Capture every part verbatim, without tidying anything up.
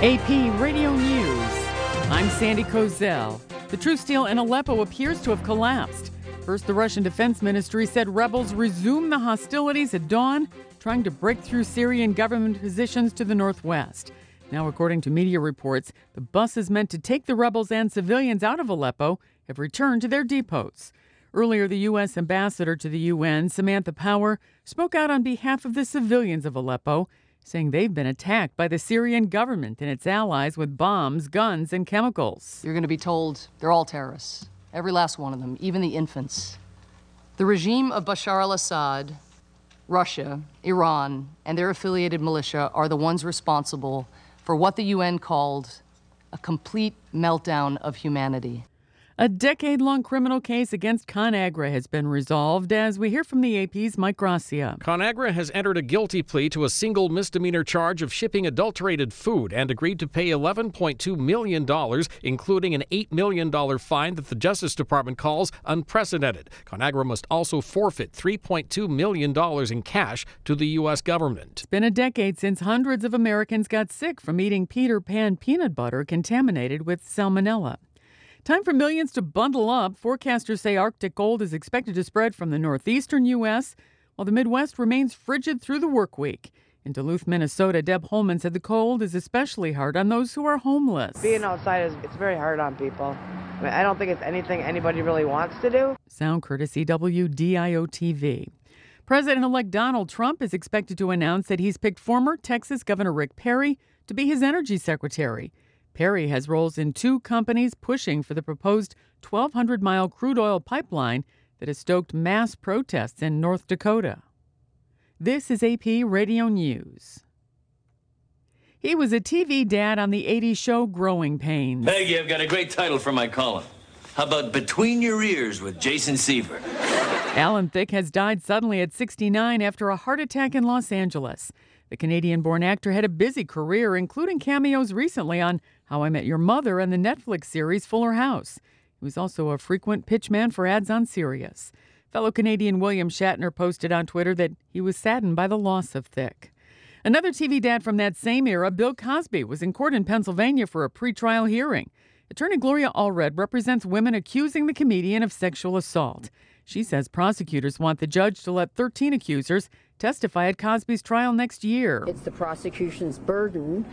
A P Radio News. I'm Sandy Kozel. The truce deal in Aleppo appears to have collapsed. First, the Russian Defense Ministry said rebels resumed the hostilities at dawn, trying to break through Syrian government positions to the northwest. Now, according to media reports, the buses meant to take the rebels and civilians out of Aleppo have returned to their depots. Earlier, the U S ambassador to the U N, Samantha Power, spoke out on behalf of the civilians of Aleppo, saying they've been attacked by the Syrian government and its allies with bombs, guns, and chemicals. You're going to be told they're all terrorists. Every last one of them, even the infants. The regime of Bashar al-Assad, Russia, Iran, and their affiliated militia are the ones responsible for what the U N called a complete meltdown of humanity. A decade-long criminal case against ConAgra has been resolved, as we hear from the A P's Mike Gracia. ConAgra has entered a guilty plea to a single misdemeanor charge of shipping adulterated food and agreed to pay eleven point two million dollars, including an eight million dollars fine that the Justice Department calls unprecedented. ConAgra must also forfeit three point two million dollars in cash to the U S government. It's been a decade since hundreds of Americans got sick from eating Peter Pan peanut butter contaminated with salmonella. Time for millions to bundle up. Forecasters say Arctic cold is expected to spread from the northeastern U S, while the Midwest remains frigid through the work week. In Duluth, Minnesota, Deb Holman said the cold is especially hard on those who are homeless. Being outside is it's very hard on people. I mean, I don't think it's anything anybody really wants to do. Sound courtesy W D I O T V. President-elect Donald Trump is expected to announce that he's picked former Texas Governor Rick Perry to be his energy secretary. Perry has roles in two companies pushing for the proposed twelve hundred mile crude oil pipeline that has stoked mass protests in North Dakota. This is A P Radio News. He was a T V dad on the eighties show Growing Pains. Maggie, I've got a great title for my column. How about Between Your Ears with Jason Seaver? Alan Thicke has died suddenly at sixty-nine after a heart attack in Los Angeles. The Canadian-born actor had a busy career, including cameos recently on How I Met Your Mother and the Netflix series Fuller House. He was also a frequent pitchman for ads on Sirius. Fellow Canadian William Shatner posted on Twitter that he was saddened by the loss of Thicke. Another T V dad from that same era, Bill Cosby, was in court in Pennsylvania for a pretrial hearing. Attorney Gloria Allred represents women accusing the comedian of sexual assault. She says prosecutors want the judge to let thirteen accusers testify at Cosby's trial next year. It's the prosecution's burden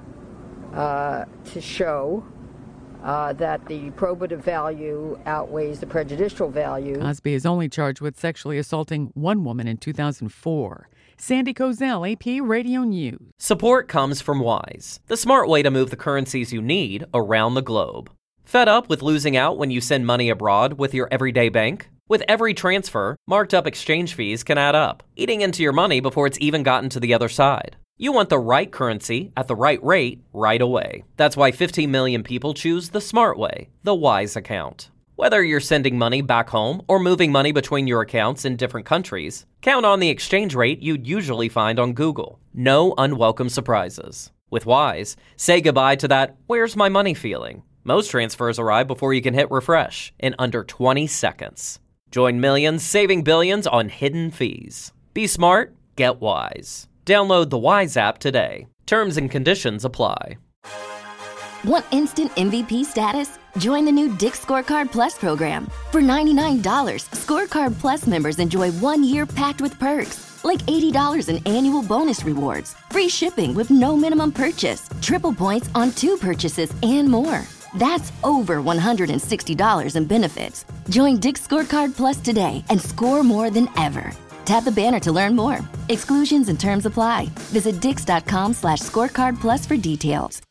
uh, to show uh, that the probative value outweighs the prejudicial value. Cosby is only charged with sexually assaulting one woman in two thousand four. Sandy Kozel, A P Radio News. Support comes from Wise, the smart way to move the currencies you need around the globe. Fed up with losing out when you send money abroad with your everyday bank? With every transfer, marked up exchange fees can add up, eating into your money before it's even gotten to the other side. You want the right currency at the right rate right away. That's why fifteen million people choose the smart way, the Wise account. Whether you're sending money back home or moving money between your accounts in different countries, count on the exchange rate you'd usually find on Google. No unwelcome surprises. With Wise, say goodbye to that "where's my money" feeling. Most transfers arrive before you can hit refresh in under twenty seconds. Join millions saving billions on hidden fees. Be smart, get Wise. Download the Wise app today. Terms and conditions apply. Want instant M V P status? Join the new Dick's Scorecard Plus program. For ninety-nine dollars, Scorecard Plus members enjoy one year packed with perks, like eighty dollars in annual bonus rewards, free shipping with no minimum purchase, triple points on two purchases, and more. That's over one hundred sixty dollars in benefits. Join Dick's Scorecard Plus today and score more than ever. Tap the banner to learn more. Exclusions and terms apply. Visit dix.com slash scorecard plus for details.